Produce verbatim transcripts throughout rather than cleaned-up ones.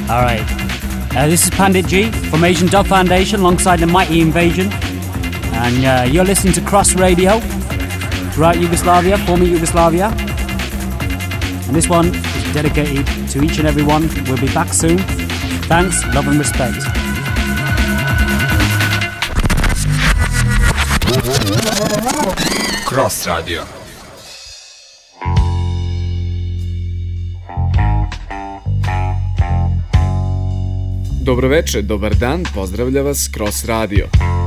All right. Uh, this is Pandit G from Asian Dub Foundation alongside the Mighty Invasion. And uh, you're listening to Cross Radio throughout Yugoslavia, former Yugoslavia. And this one is dedicated to each and every one. We'll be back soon. Thanks, love and respect. Cross Radio. Dobro veče, dobar dan, pozdravlja vas Cross Radio.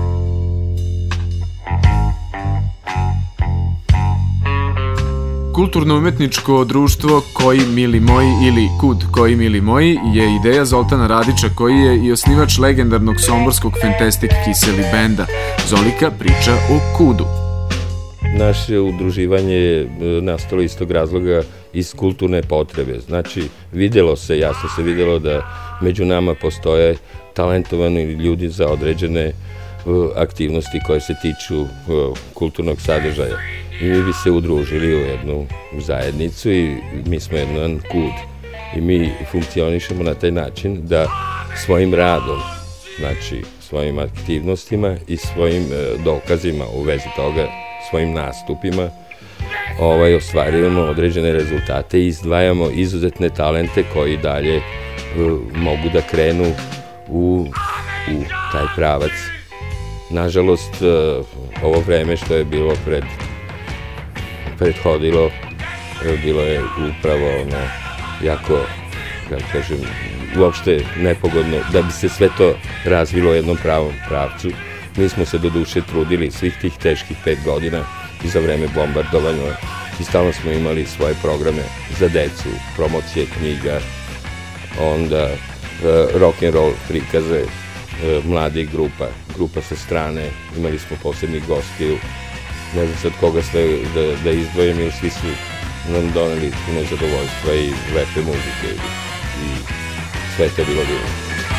Kulturno-umetničko društvo Koji mili moji ili Kud Koji mili moji je ideja Zoltana Radića koji je i osnivač legendarnog somborskog Fantastic Kiseli benda. Zolika priča o Kudu. Naše udruživanje je nastalo iz tog razloga iz kulturne potrebe. Znači, videlo se, jasno se videlo da među nama postoje talentovani ljudi za određene aktivnosti koje se tiču kulturnog sadržaja. I mi bi se udružili u jednu zajednicu i mi smo jedan kud. I mi funkcionišemo na taj način da svojim radom, znači svojim aktivnostima i svojim dokazima u vezi toga, svojim nastupima, ovaj, ostvarujemo određene rezultate i izdvajamo izuzetne talente koji dalje uh, mogu da krenu u, u taj pravac. Nažalost, uh, ovo vreme što je bilo pred, prethodilo, uh, bilo je upravo ono, jako, kako kažem, uopšte nepogodno da bi se sve to razvilo u jednom pravom pravcu. Mi smo se do duše trudili svih tih teških pet godina i za vreme bombardovanja i stalno smo imali svoje programe za decu, promocije knjiga, onda e, rock and roll prikaze e, mladih grupa, grupa sa strane, imali smo posebnih gostiju, ne znam sad koga sve da, da izdvojim, jer svi su nam doneli puno zadovoljstva i lepe muzike i, i sve to bilo divno.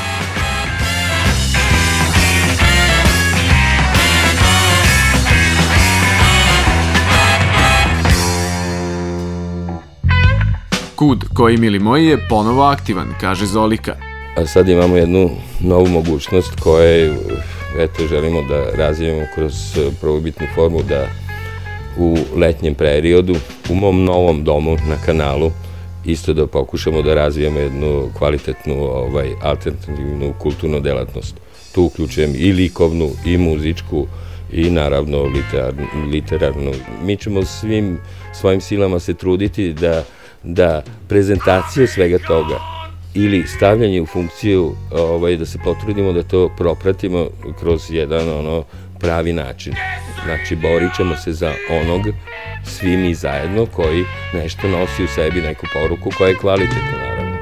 Kud Koji mili moji je ponovo aktivan, kaže Zolika. A sad imamo jednu novu mogućnost koju, eto, želimo da razvijemo kroz prvobitnu formu, da u letnjem periodu, u mom novom domu na kanalu, isto da pokušamo da razvijemo jednu kvalitetnu, ovaj, alternativnu kulturnu delatnost. Tu uključujem i likovnu, i muzičku, i naravno literarnu. literarnu. Mi ćemo svim svojim silama se truditi da da prezentaciju svega toga ili stavljanje u funkciju, ovaj, da se potrudimo da to propratimo kroz jedan ono pravi način. Znači, borit ćemo se za onog, svi mi zajedno, koji nešto nosi u sebi, neku poruku koja je kvalitetna, naravno.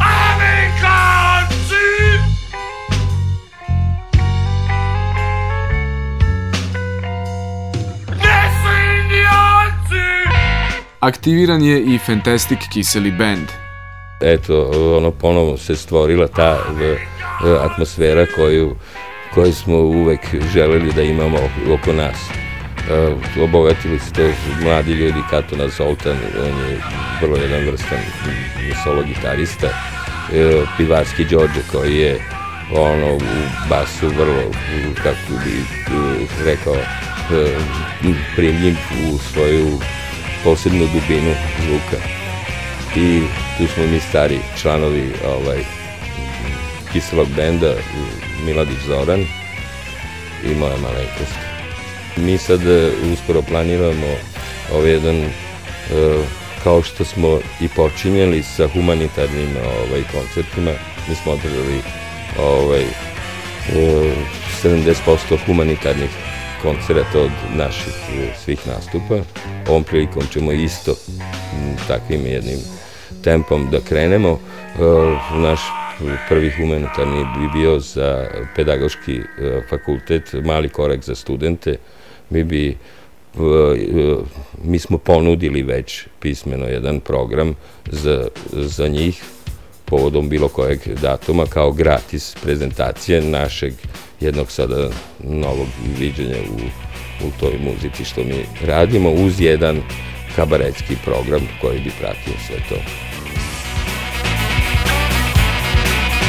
Aktiviran je i Fantastic Kiseli band. Eto, ono, ponovo se stvorila ta v, v, atmosfera koju, koju smo uvek želeli da imamo oko nas. E, obogatili su to mladi ljudi, Katona Zoltan, on je vrlo jedan vrstan solo gitarista, e, Pivarski Đorđe koji je ono, u basu vrlo, kako bi rekao, e, primljiv u svoju posebnu dubinu zvuka. I tu smo mi stari članovi ovaj, Kiselog benda, Miladić Zoran i moja malenkost. Mi sad uskoro planiramo ovaj jedan, uh, kao što smo i počinjeli sa humanitarnim ovaj, koncertima, mi smo održali ovaj, uh, sedamdeset posto humanitarnih koncerata od naših svih nastupa. Ovom prilikom ćemo isto takvim jednim tempom da krenemo. Naš prvi humanitarni bi bio za pedagoški fakultet, mali korak za studente. Mi bi, mi smo ponudili već pismeno jedan program za, za njih povodom bilo kojeg datuma kao gratis prezentacije našeg jednog sada novog viđenja u, u toj muzici što mi radimo, uz jedan kabaretski program koji bi pratio sve to.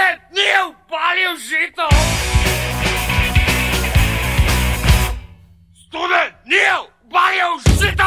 Student nije upalio žito! Student nije upalio žito!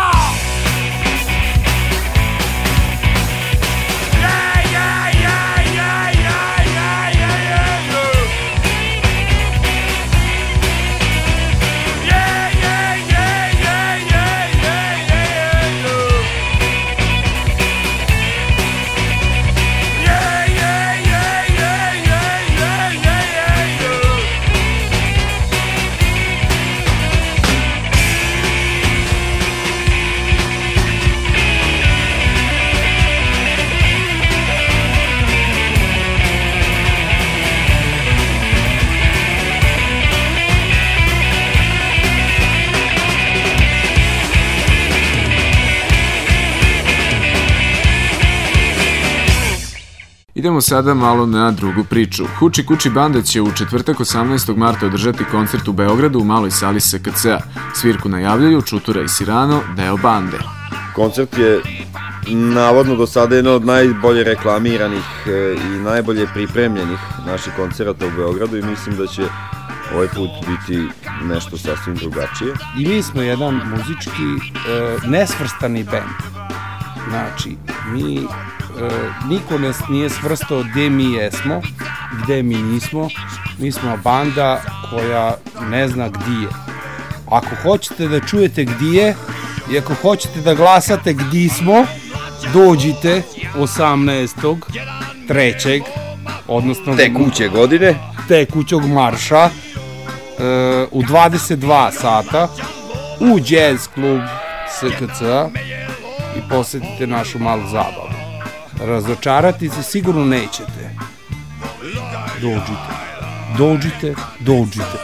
Idemo sada malo na drugu priču. Huči Kuči banda će u četvrtak osamnaestog marta održati koncert u Beogradu u maloj sali S K C-a. Svirku najavljaju Čutura i Sirano, deo bande. Koncert je navodno do sada jedan od najbolje reklamiranih i najbolje pripremljenih naših koncerata u Beogradu i mislim da će ovaj put biti nešto sasvim drugačije. I mi smo jedan muzički e, nesvrstani bend. Znači, mi, e, niko nas nije svrstao gde mi jesmo, gde mi nismo. Mi smo banda koja ne zna gdje je. Ako hoćete da čujete gdje je i ako hoćete da glasate gdje smo, dođite osamnaestog trećeg odnosno tekuće godine, tekućog marša e, u dvadeset dva sata u Jazz klub S K C-a i posjetite našu malu zabavu. Razočarati se sigurno nećete. Dođite, dođite, dođite.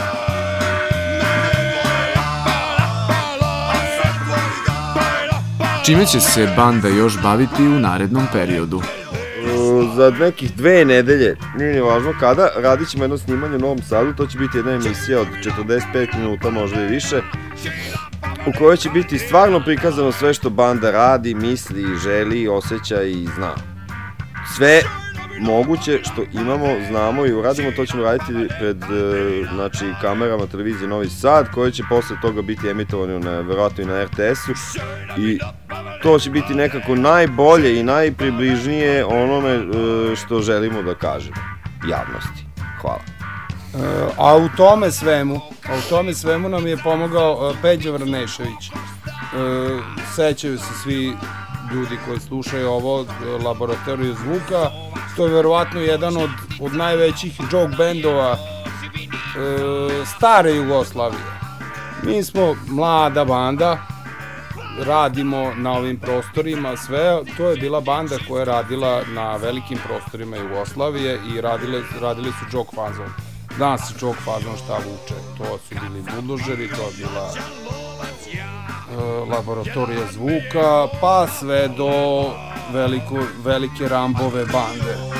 Čime će se banda još baviti u narednom periodu? Za nekih dve nedelje, nije ni važno kada, radit ćemo jedno snimanje u Novom Sadu, to će biti jedna emisija od četrdeset pet minuta, možda i više, u kojoj će biti stvarno prikazano sve što banda radi, misli, želi, osjeća i zna. Sve moguće što imamo, znamo i uradimo, to ćemo raditi pred znači, kamerama televizije Novi Sad, koje će posle toga biti emitovano na, verovatno i na R T S-u i to će biti nekako najbolje i najpribližnije onome što želimo da kažemo javnosti. Hvala. A u tome svemu, a u tome svemu nam je pomogao Peđa Vrnešević. Sećaju se svi ljudi koji slušaju ovo, Laboratoriju zvuka. To je verovatno jedan od, od najvećih joke bendova e, stare Jugoslavije. Mi smo mlada banda, radimo na ovim prostorima sve. To je bila banda koja je radila na velikim prostorima Jugoslavije i radile, radili su joke fazon. Danas se joke fazon šta vuče. To su bili Buldožeri, to je bila e, Laboratorija zvuka, pa sve do veliko, velike Rambove bande.